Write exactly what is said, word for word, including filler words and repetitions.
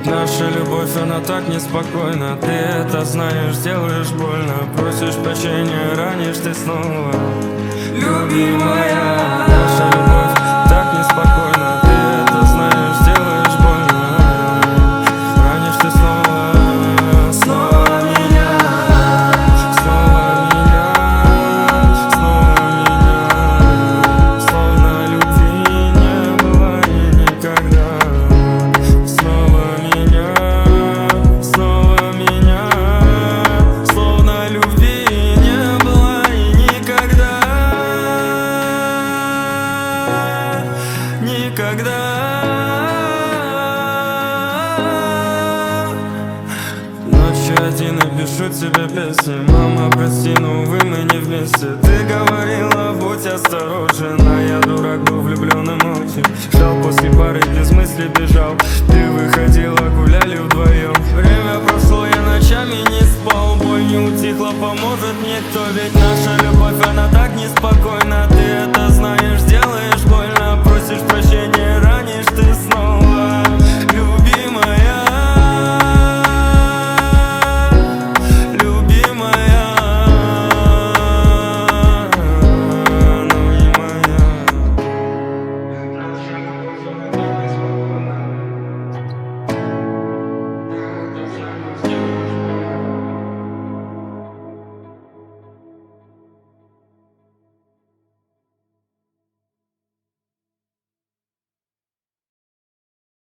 Наша любовь, она так неспокойна. Ты это знаешь, делаешь больно. Просишь прощения, ранишь ты снова. Любимая, наша любовь так неспокойна. Ты это знаешь, делаешь больно. Ранишь ты снова, снова меня, снова меня, снова меня. Словно любви не было и никогда. Снова меня, снова меня. Словно любви не было и никогда. Никогда. Ночью один и пишу тебе песни. Мама, прости, но увы, мы не вместе. Ты говорила, будь осторожен, а я дурак, был влюблённым очень. Ждал после пары, без мысли бежал. Ты выходила, гуляли вдвоем. Время прошло, я ночами не спал. Боль не утихла, поможет мне кто, ведь наша